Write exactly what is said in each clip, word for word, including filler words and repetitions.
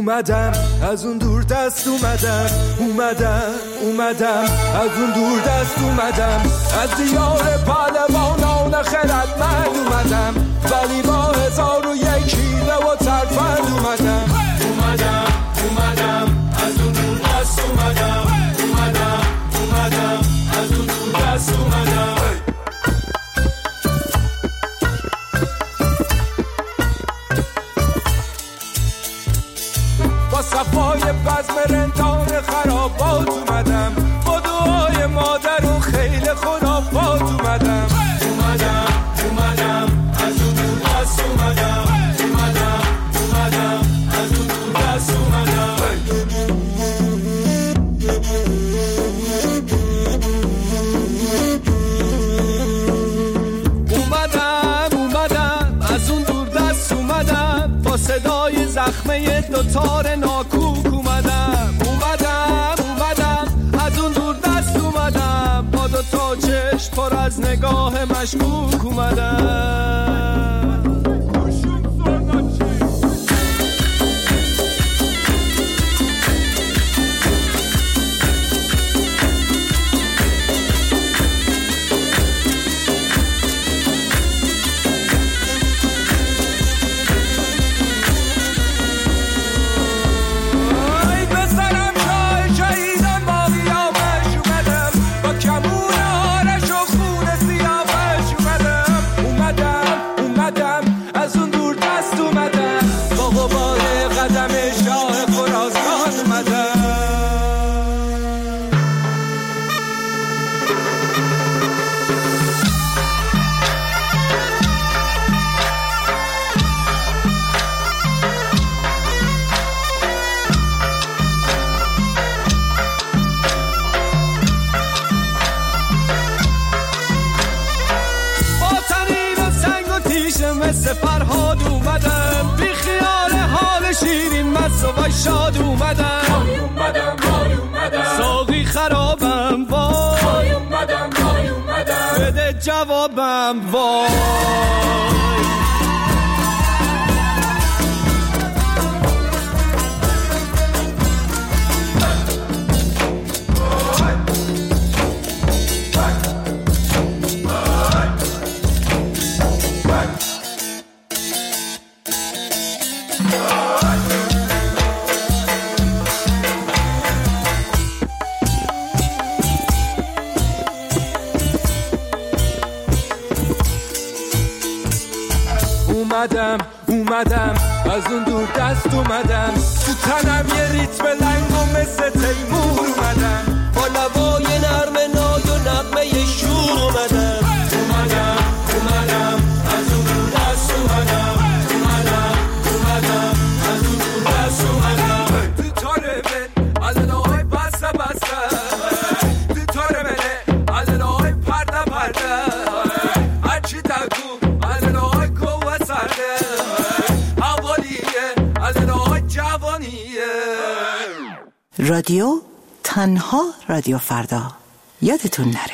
اومدم از اون دور دست اومدم اومدم اومدم از اون دور دست اومدم از دیار پهلوانان خردمند اومدم ولی با هزار و یک حیله و ترفند اومدم اومدم اومدم از اون دور دست اومدم اومدم اومدم از اون دور دست اومدم با صفای بزم رندان خرابات اومدم با دعای مادر و خیل خرافات اومدم اومدم اومدم از اون دور دست اومدم اومدم اومدم از اون دور دست اومدم اومدم اومدم از اون دور دست اومدم با صدای زخمه دوتار ناکوک اومدم اومدم اومدم از اون دور دست اومدم با دوتا چشم پر از نگاه مشکوک اومدم فرهاد اومدم بی خیال حال شیرین مست و وای شاد اومدم وای اومدم وای اومدم ساقی خرابم وای وای اومدم وای اومدم بده جوابم وای اومدم اومدم از اون دور دست اومدم تو تنم یه ریتم لنگ و مثل تیمور اومدم با لبای نرم نای و نغمه شور اومدم اومدم اومدم از اون دور دست اومدم اومدم اومدم از اون دور دست اومدم تو تاره من علنای بسته بسته تو تاره منه علنای پرده پرده هرچی تگو علنای قوه سرده اولیه علنای جوانیه. رادیو تنها رادیو فردا یادتون نره.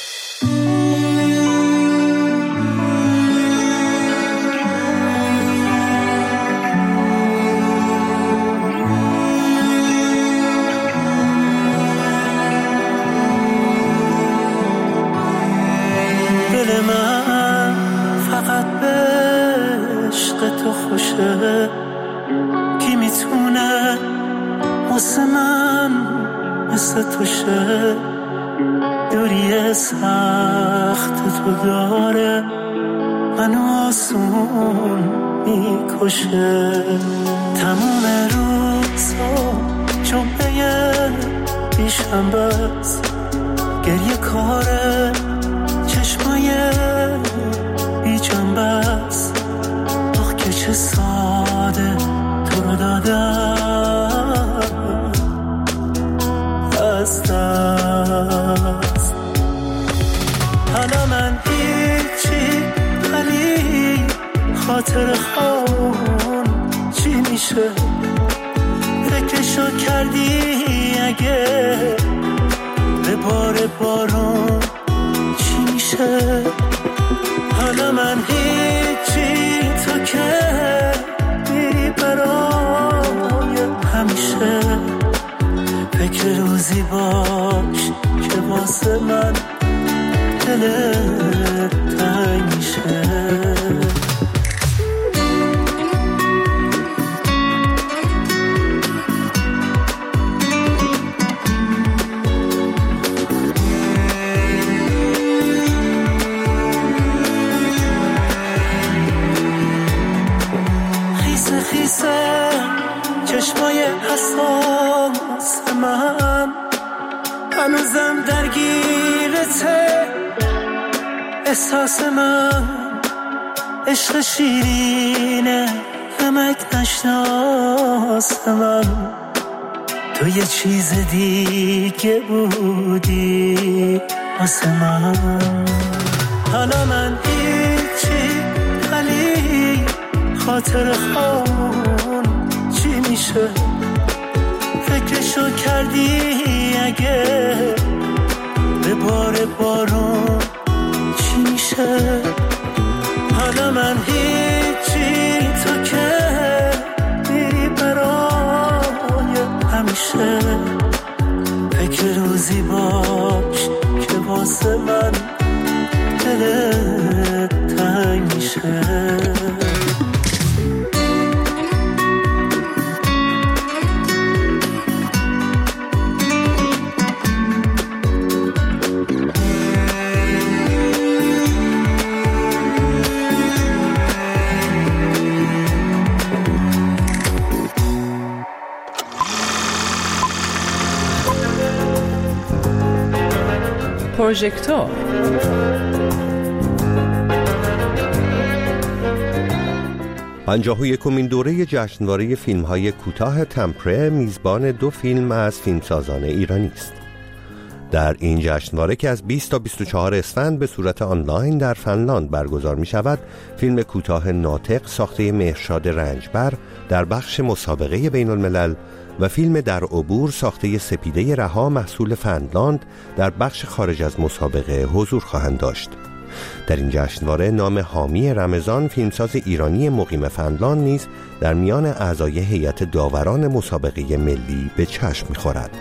دل من فقط به عشق تو خوشه، کی میتونه واسه من مثل تو شه؟ دوری سخت تو داره منو آسون میکشه. تموم روزا جمعه پیشم بس گریه کاره، چشمای بی جنبه است. آخ که چه ساده تو رو دادم از دست. حالا من هیچی ولی خاطر خون چی میشه؟ فکرشو کردی اگه به بار بارون چی میشه؟ حالا من هیچی تو که میری برای واسه من دلت تنگ میشه. خیسه خیسه چشمای حساس من هنوزم درگیرته، احساس من عشق شیرینه نمک نشناس من، تو یه چیز دیگه بودی واسه من. حالا من هیچی ولی خاطر خون چی میشه؟ فکرشو کردی اگه به بار بارون چی میشه؟ حالا من هیچی تو که میری برای همیشه، فکر روزی باش که واسه من دلت تنگ میشه. پروژکتور پنجاه و یکمین دوره جشنواره فیلم‌های کوتاه تمپره میزبان دو فیلم از فیلمسازان ایرانی است. در این جشنواره که از بیست تا بیست و چهار اسفند به صورت آنلاین در فنلاند برگزار می شود، فیلم کوتاه ناطق ساخته مهرشاد رنجبر در بخش مسابقه بین الملل و فیلم در عبور ساخته سپیده رها محصول فنلاند در بخش خارج از مسابقه حضور خواهند داشت. در این جشنواره نام حامی رمضان، فیلمساز ایرانی مقیم فنلاند، نیز در میان اعضای هیئت داوران مسابقه ملی به چشم می‌خورد.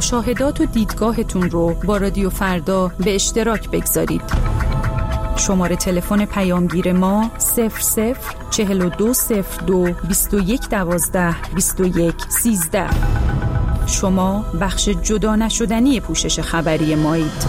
مشاهدات و دیدگاهتون رو با رادیو فردا به اشتراک بگذارید. شماره تلفن پیامگیر ما صفر صفر چهل و دو صفر دو بیست و یک دوازده بیست و یک سیزده. شما بخش جدا نشدنی پوشش خبری مایید.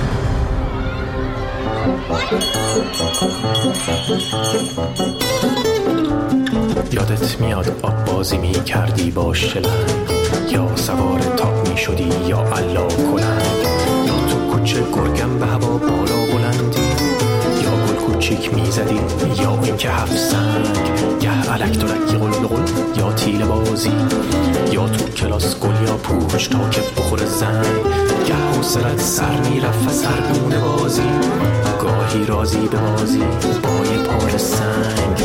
یادت میاد آب بازی می کردی با شلنگ، یا سوار تاپ می شدی یا علا کلنگ، یا تو کوچه گرگم به هوا بالا بلندی، یا گل کوچیک می زدی یا این که هفت سنگ، گه علک دلکی غل غل یا تیل بازی، یا تو کلاس گل یا پوچ تا که بخور زنگ، گه حوصلت سر می رفت از هر گونه بازی، گاهی رازی به بازی با یه پار سنگ.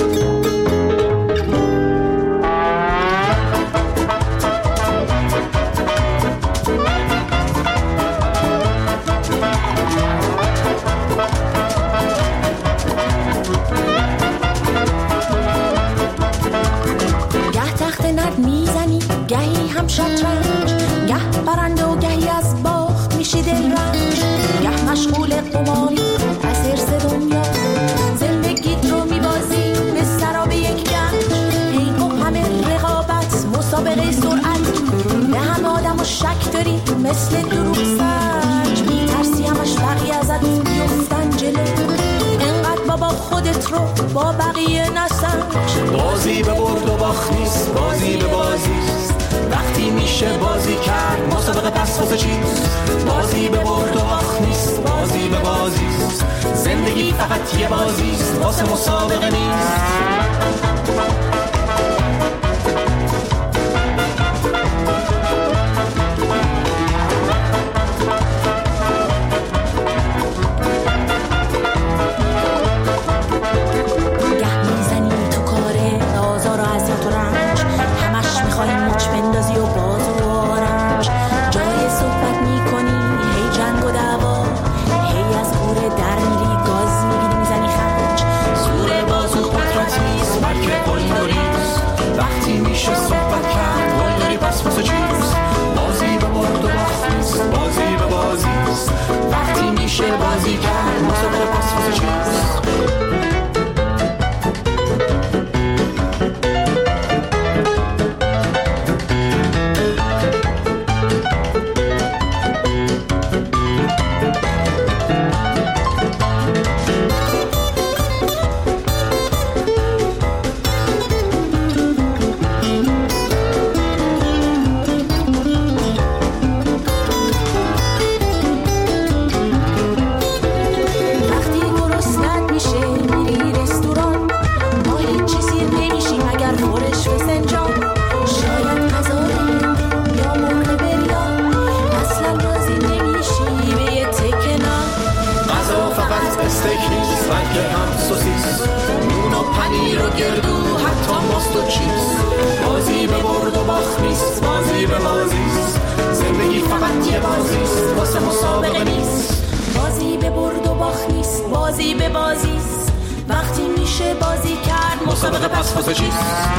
گهی هم شطرنج، گه برند و گهی از باخت میشی دلرنج، گه مشغول قماری از حرص دنیا، زندگیت رو میبازی به سراب یک گنج، حیف و همه رقابت مسابقه سرعت، به همه آدم و شک داری مثل دروغ سنج، میترسی همش بقیه ازت بیفتن جلو، انقدر بابا خودت رو با بقیه نسنج. بازی به برد و باخت نیست، بازی به بازیست، وقتی میشه بازی کرد مسابقه پس واسه چیست، بازی به برد و باخت نیست، بازی به بازیست، زندگی فقط یه بازیست واسه مسابقه نیست. بازی کرد مسابقه پس واسه چیست. بازی به برد و باخت نیست، بازی به بازیست، زندگی فقط یه بازیست واسه مسابقه نیست. بازی به برد و باخت نیست، بازی به بازیست، وقتی میشه بازی کرد مسابقه پس واسه چیست.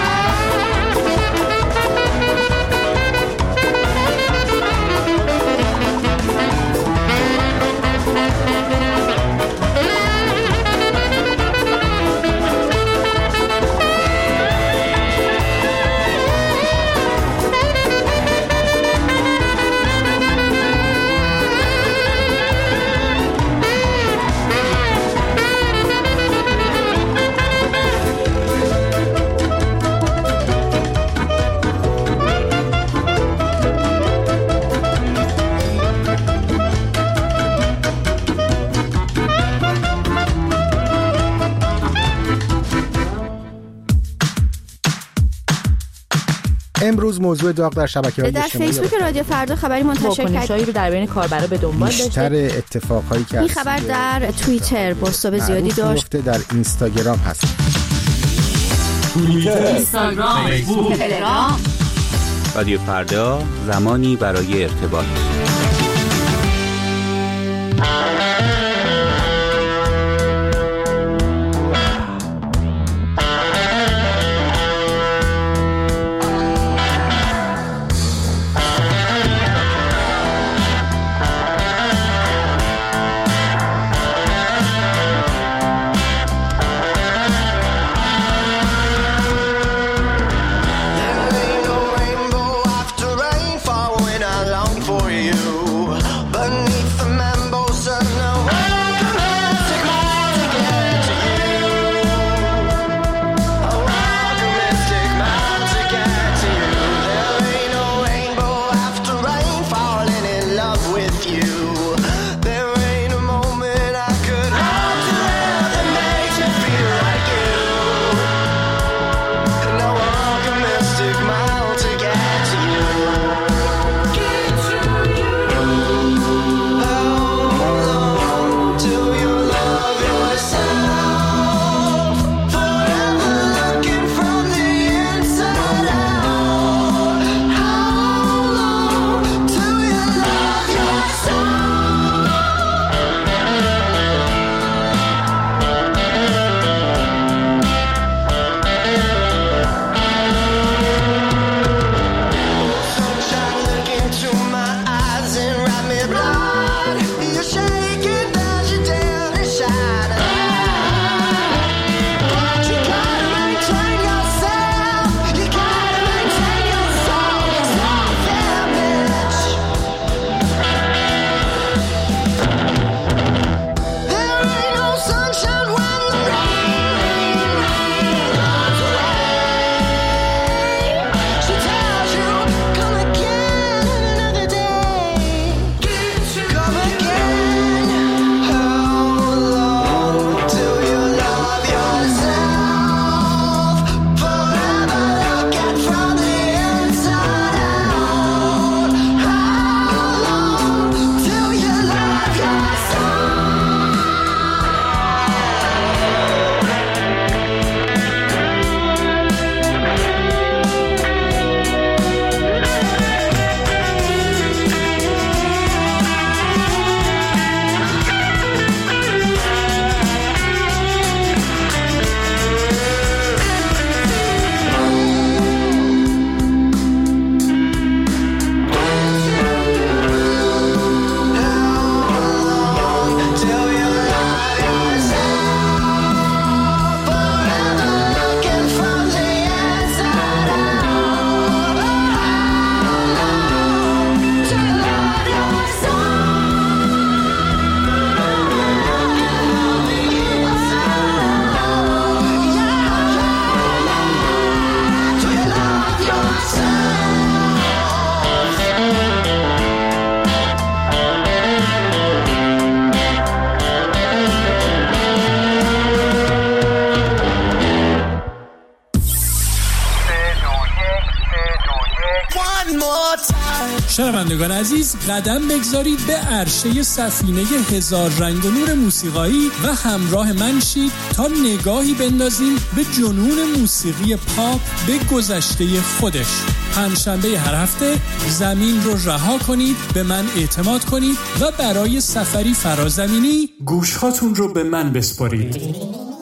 امروز موضوع داغ در شبکه‌های اجتماعی در فیسبوک رادیو فردا خبری منتشر کرد رو در بین کاربرا به دنبال داشته. بیشتر اتفاقایی که این خبر در توییتر پست‌های زیادی داشت، در اینستاگرام هست. توییتر، اینستاگرام، فیسبوک، تلگرام. رادیو فردا، زمانی برای ارتباط. شنوندگان عزیز، قدم بگذارید به عرشه سفینه هزار رنگ و نور موسیقایی و همراه من شید تا نگاهی بندازیم به جنون موسیقی پاپ به گذشته خودش. پنجشنبه هر هفته زمین رو رها کنید، به من اعتماد کنید و برای سفری فرازمینی گوشهاتون رو به من بسپارید.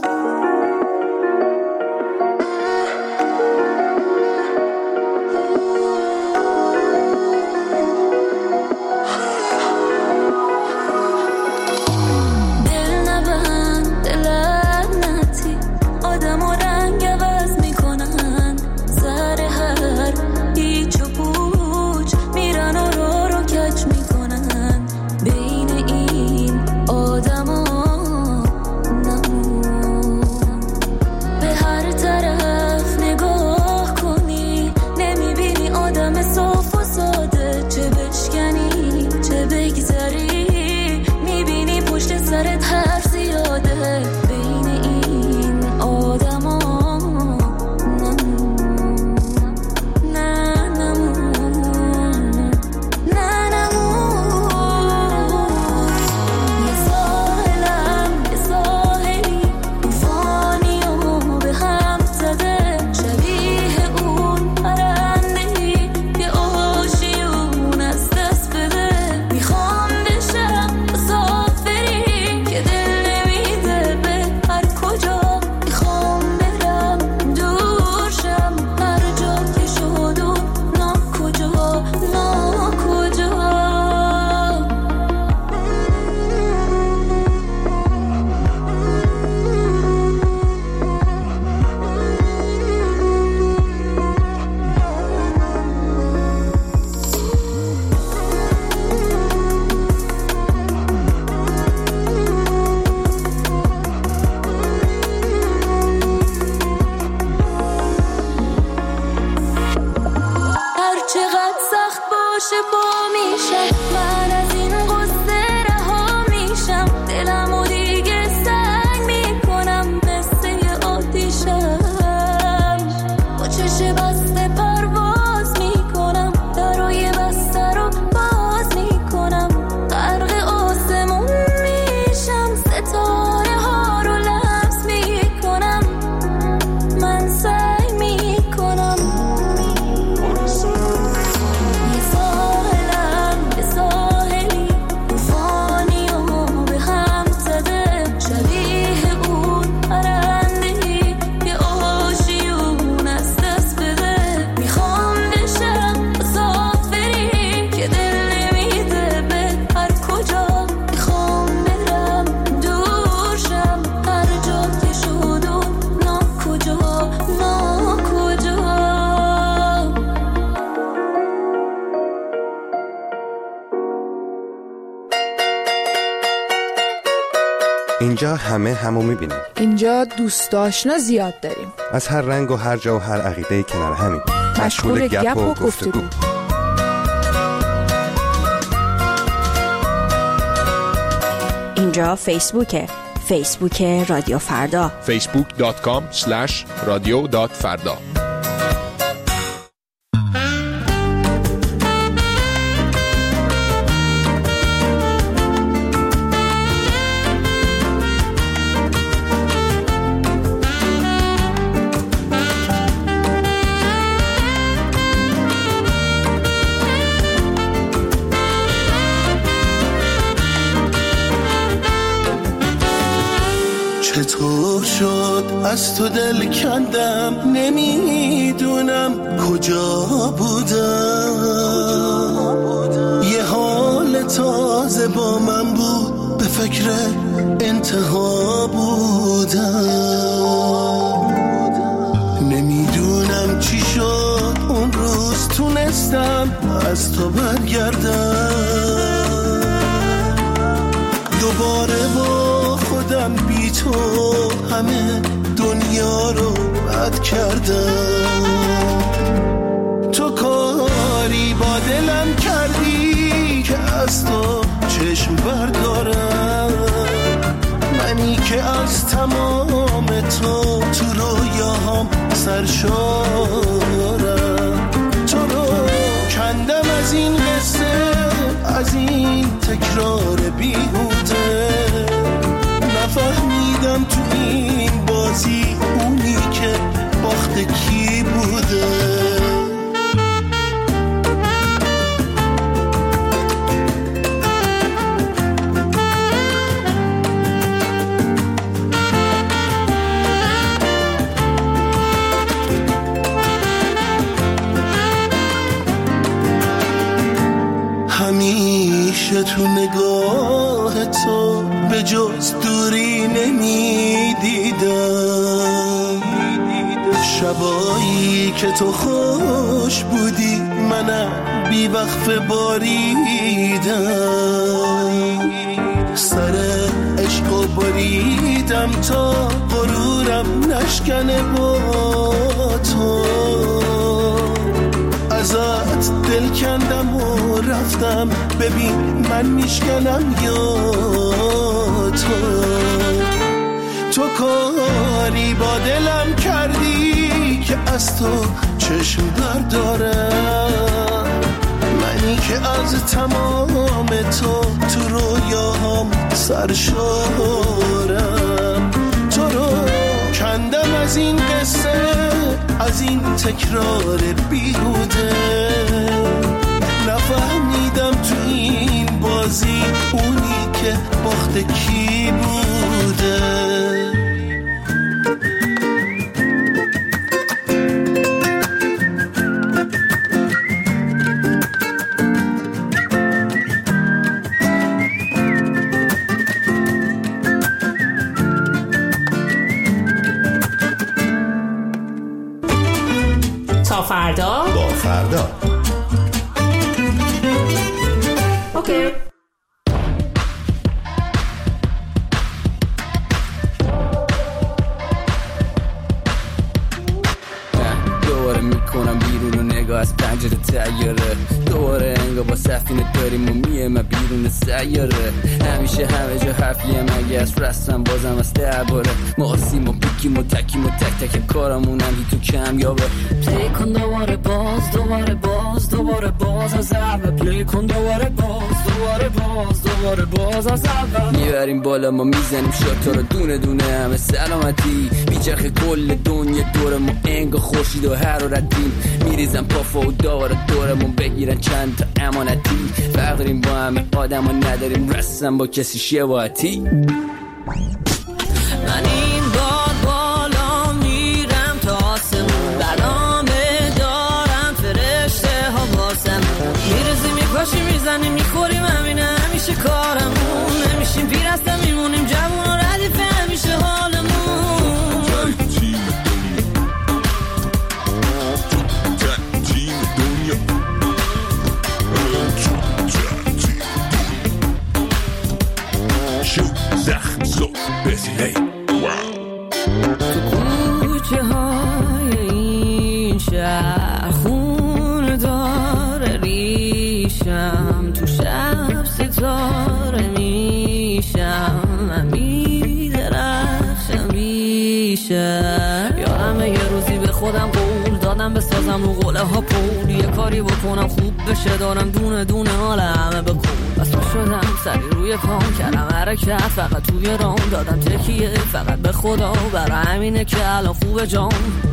اینجا همه همو میبینیم. اینجا دوست آشنا زیاد داریم. از هر رنگ و هر جا و هر عقیده کنار همین. مشغول گپ و گفتگو. اینجا فیسبوکه. فیسبوک رادیو فردا. فیسبوک دات کام اسلش رادیو دات فردا. چطور شد از تو دل کندم، نمیدونم کجا بودم. یه حال تازه با من بود، به فکر انتها بودم. نمیدونم چی شد اون روز تونستم از تو برگردم. دوباره با خودم بی تو همه دنیا رو بد کردم. تو کاری با دلم کردی که از تو چشم بردارم. منی که از تمام تو تو رویاهام سرشارم. تو رو تو نگاه تو به جز دوری نمیدیدم. شبایی که تو خوش بودی منم بی وقف باریدم. سر عشق بریدم تا غرورم نشکنه با تو. ازت دل کندم و رفتم، ببین من میشکنم یا تو. تو کاری با دلم کردی که از تو چشم بردارم. منی که از تمام تو تو رویاهم سرشارم. تو رو کندم از این قصه، از این تکرار بیهوده. نفهمیدم تو این بازی اونی که باخت کی بوده. فردا با فردا. اوکی. دوباره میکنم بیرون و نگاه از پنجره تیاره. دوباره انگار با سفینه داریم و میه بیرون سیاره. همیشه همه جا حرفیه مگه از رستم بازم از درباره. ما آسیم و بیکیم و تکیم و تک تک کارمونم هی تو کم یابه. پلی کن دوباره باز دوباره باز دوباره باز از اول. پلی کن دوباره باز دوباره باز دوباره باز از اول. میبریم بالا ما میزنیم شاتا رو دونه دونه همه سلامتی. میچرخه کل دنیا دور ما انگار خورشید و حرارتیم. میریزم پافا و داره دورمون بگیرن چند تا امانتی. فرق داریم با همه آدم ها نداریم رسم با کسی شباهتی. من این باد بالا میرم تا آسمون. برنامه دارم فرشته ها واسم. میرزی میپاشی میزنی میخوریم همینه همیشه کارمون. نمیشیم پیرسته میمونیم جوون و ردیفه همیشه حالمون. زخم زو بسی هی تو کوچه های این شهر خون داره ریشم. تو شب ستاره میشم من میدرخشم بیشم. یادمه یه روزی به خودم قول دادم بسازم رو قوله ها پول. یه کاری بکنم خوب بشه دارم دونه دونه حال همه بکن. بس تو شدم سری روی پام کردم حرکت فقط توی رام. دادم تکیه فقط به خدا برای همینه که الان خوبه جام.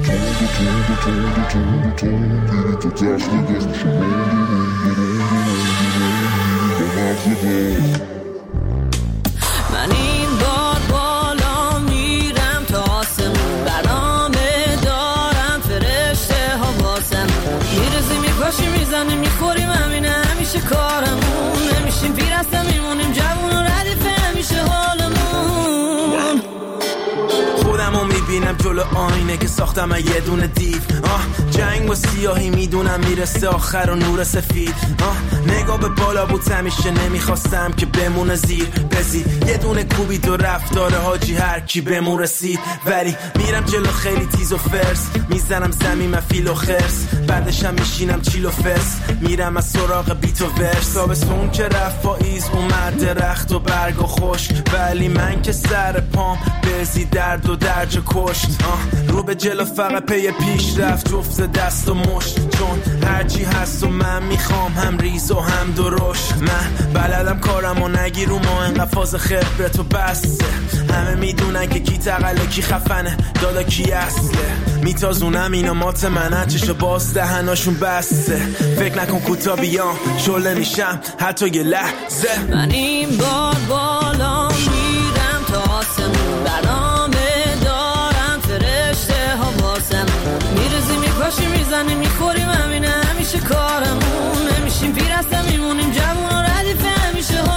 من این بار بالا میرم تا آسمون. برنامه دارم فرشته ها واسم. میرزی میپاشی میزنی میخوریم همینه همیشه کارمون. نمیشیم پیرسته میمونیم جوون و ردیفه همیشه حالمون. خودمو میبینم جلو آینه که ساختم یه دونه دیو. آه جنگ و سیاهی میدونم میرسه آخر و نور سفید. آه نگاه به بالا بود همیشه نمیخواستم که بمونه زیر بزی. یه دونه کوبی دو رفتاره حاجی هر کی بمون رسید. ولی میرم جلو خیلی تیز و فرس. میزنم زمین من فیل و خرس. بعدشم میشینم چیل و فرس. میرم از سراغ بیت و ورس. تابستون که رفت پاییز اومد درخت و برگ و خشک. ولی من که سر پام بزی درد و درج کشت. آه رو به جلو فقط پی پیش رفت جفت دست و مشت. چون هرچی هست و من میخوام هم ریز و هم درشت. من بلدم کارم و نگیرو ما انقدر فاز خبرت و بسته. همه میدونن که کی تقله کی خفنه دادا کی اصله. میتازونم اینا مات منن چشو باز دهناشون بسته. فکر نکن کوتا بیام شله میشم حتی یه لحظه. من این بار بالا میرم تا آسمون. برنامه دارم فرشته ها واسم. میرزی میپاشی میزنی میخوریم همینه همیشه کارمون. نمیشیم پیرسته میمونیم جوون و ردیفه همیشه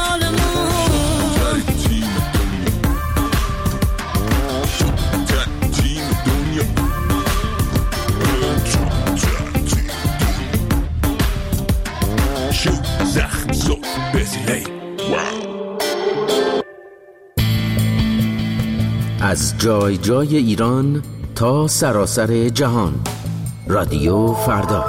از جای جای ایران تا سراسر جهان. رادیو فردا.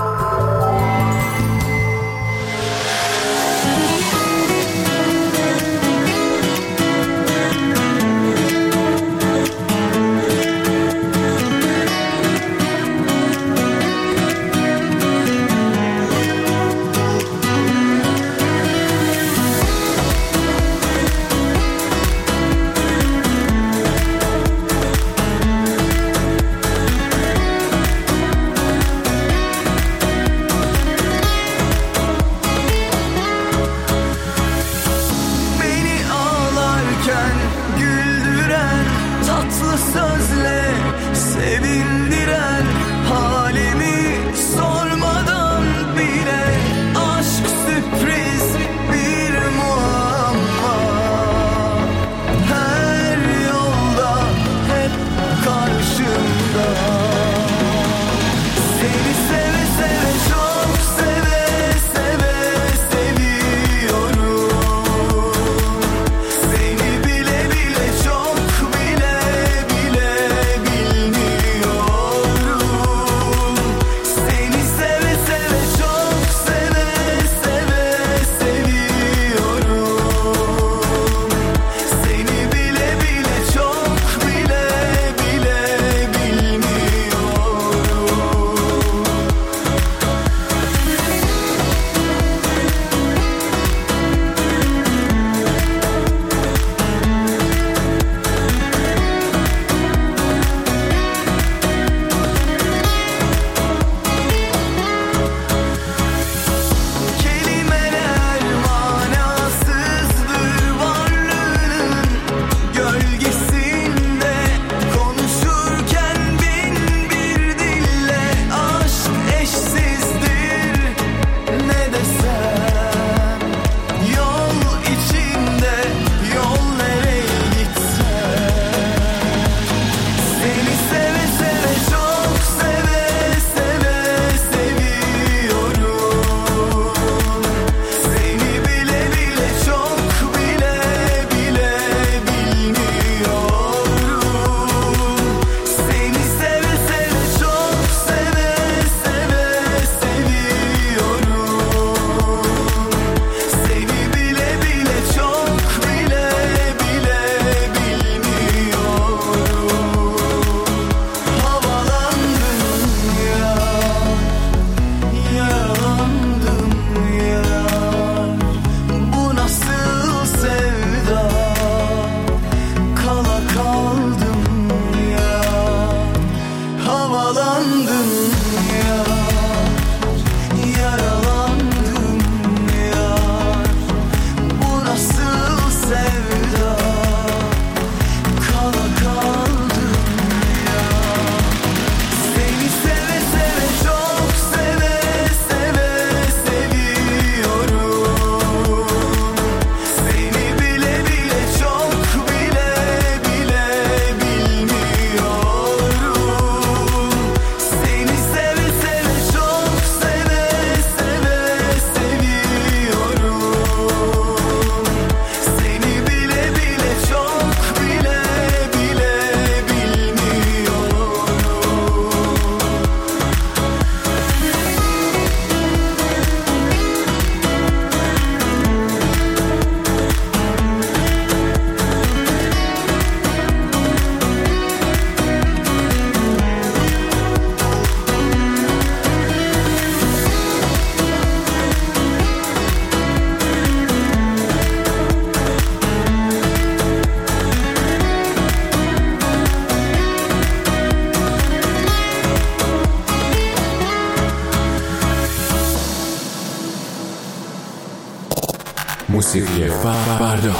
موسیقی فردا.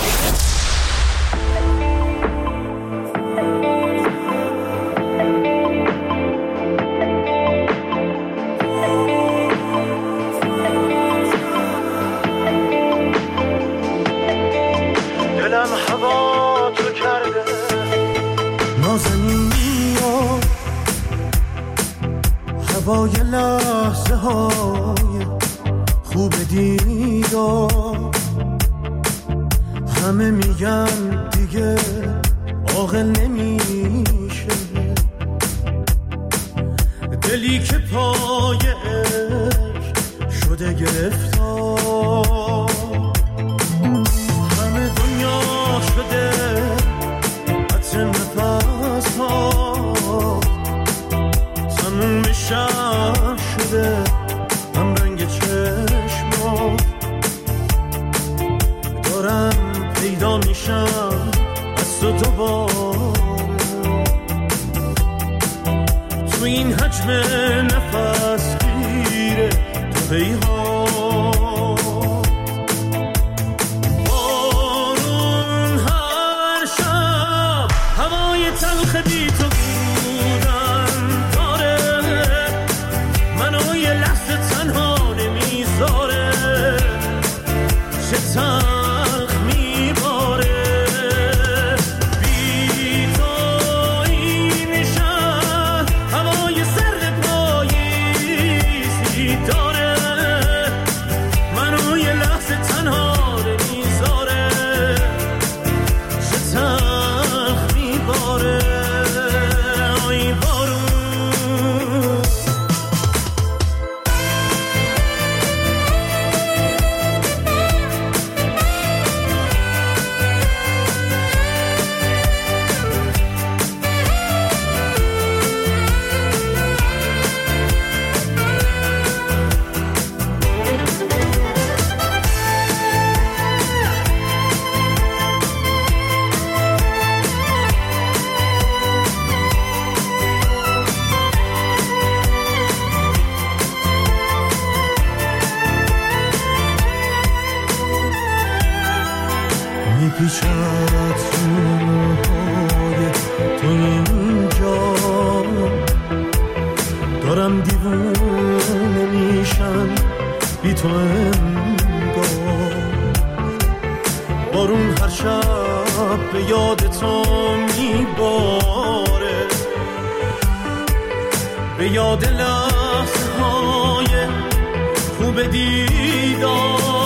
دلم هوا تو کرده نازنین بیا هوای لحظه های خوب دیدار همه میگن دیگه واقع نمیشه، دلی که پای عشق شده گرفتار، همه دنیا شده عطر نفس ها، تموم میشم شده هم رنگ چشما، دارم پیدا میشم از تو دوباره، تو این حجم نفس گیره تو بیها، بارون هر شب هوای تلخ بی تو بودن داره، منو یه لحظه تنها نمیذاره، چه تلخ میباره، بی تو این شهر هوای سرد پاییزی داره، منو یه لحظه تنها نمیذاره، چه تلخ میباره، آی بارون. میپیچد روهای تو اینجا، دارم دیوونه میشم بی تو انگار، بارون هر شب به یاد تو میباره، به یاد لحظه های خوب دیدار،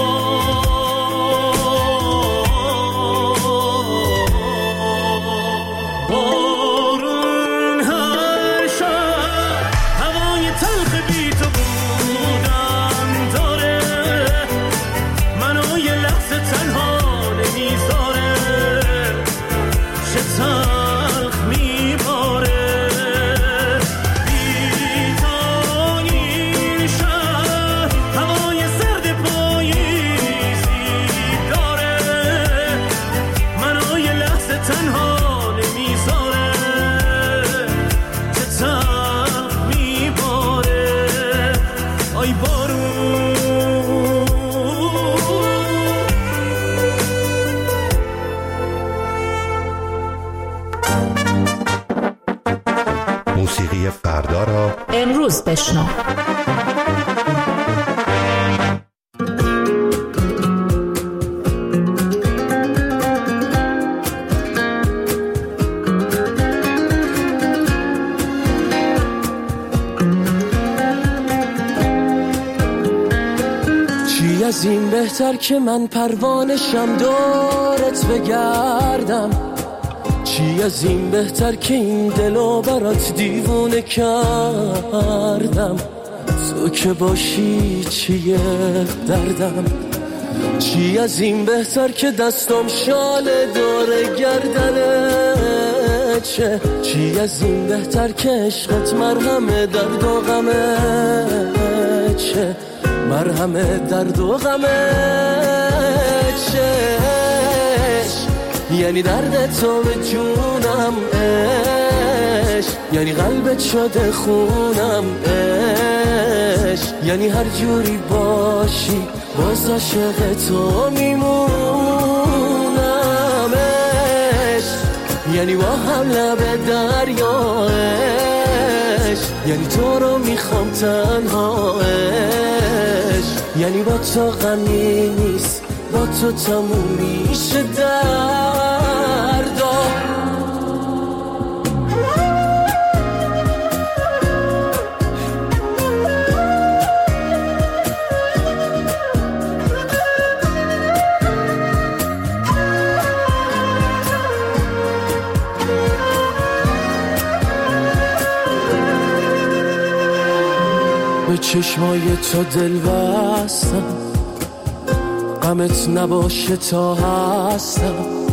بارون هر شب هوای تلخ بی تو بودن داره، منو یه لحظه تنها نمیذاره، چه تلخ میباره، بی تو این شهر هوای سرد پاییزی داره، منو یه لحظه تنها نمیذاره، چه تلخ میباره، آی بارون. موسیقی فردا را امروز بشنو. چی از این بهتر که من پروانشم دورت بگردم، چی از این بهتر که این دلو برات دیوونه کردم، تو که باشی چیه دردم، چی از این بهتر که دستم شاله دور گردنه، چه چی از این بهتر که عشقت مرهم درد و غمه، چه مرهم درد و غمه، چه یعنی درد تو به جونم عشق، یعنی قلبت شده خونم عشق، یعنی هر جوری باشی باز عاشق تو میمونم عشق، یعنی با هم لب دریا عشق، یعنی تو رو میخوام تنها عشق، یعنی با تو غمی نیست با تو تموم میشه دردا. چشمای تو دل بستم، غمت نباشه تا هستم.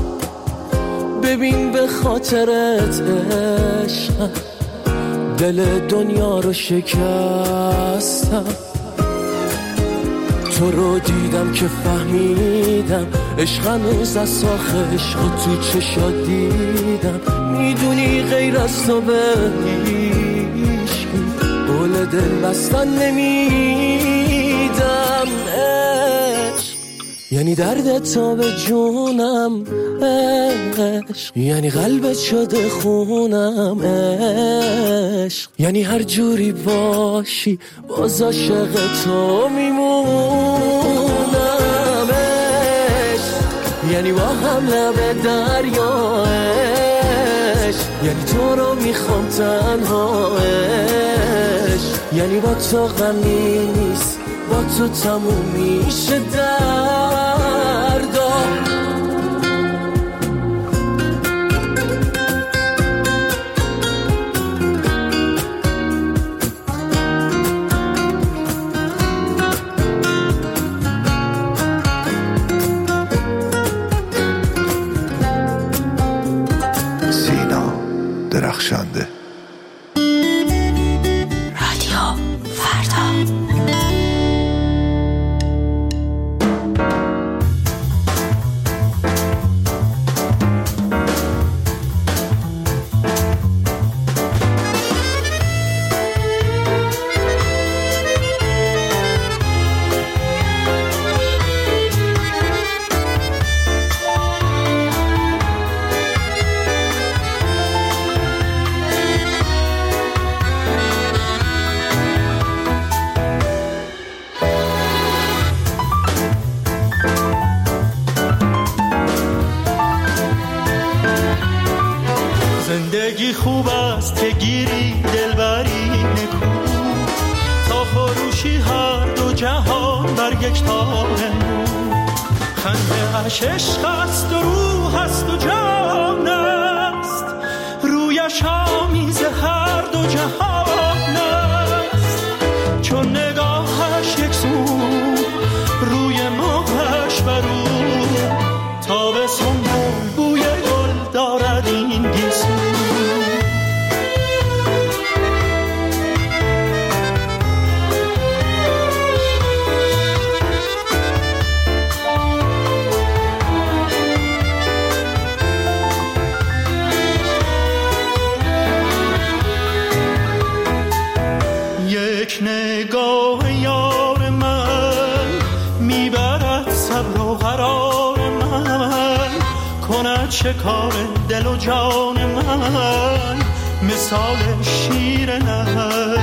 ببین به خاطرت عشقم، دل دنیا رو شکستم. تو رو دیدم که فهمیدم عشق هنوز از ساخ عشق تو چشات دیدم. میدونی غیر از تو به هیچ قول دل بستن نمیدم. عشق یعنی درد تا به جونم، عشق یعنی قلبت شده خونم. عشق یعنی هر جوری باشی باز عاشق تو میمونم. عشق یعنی با هم لب دریا، عشق یعنی تو رو میخوام تنها. عشق یعنی با تو غمی نیست، با تو تموم میشه دردا. سینا درخشنده. زندگی خوب است که گیری دلبری نکو، تا فروشی هر دو جهان بر یک تار نو. خنده اش عشق است و روح است و جان است، رویش آمیز هر دو جهان است. چون نگاهش یک سو روی ماهش برو، تا به سنبول بوی گل دارد این گیسو. یک نگاه یار من میبرد صبر و قرار من، کند شکار دل و جان من مثال شیر نر.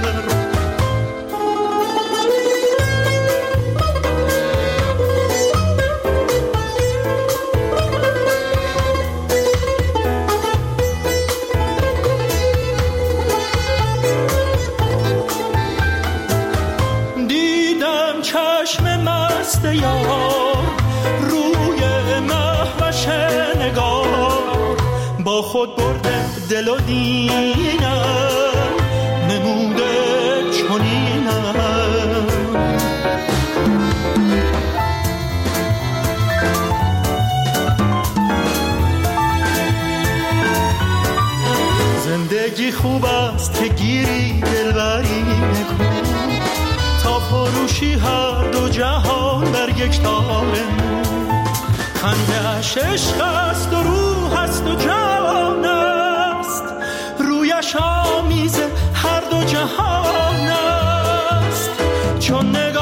دیدم چشم مست یار روی مهوش نگار، با خود برده دل و دینم نموده چنینم. زندگی خوب است که گیری دلبری نکو، تا فروشی هر دو جهان بر یک تار نو. خنده اش عشق است و روح است و جان است، رویش آمیز هر دو جهان است. چون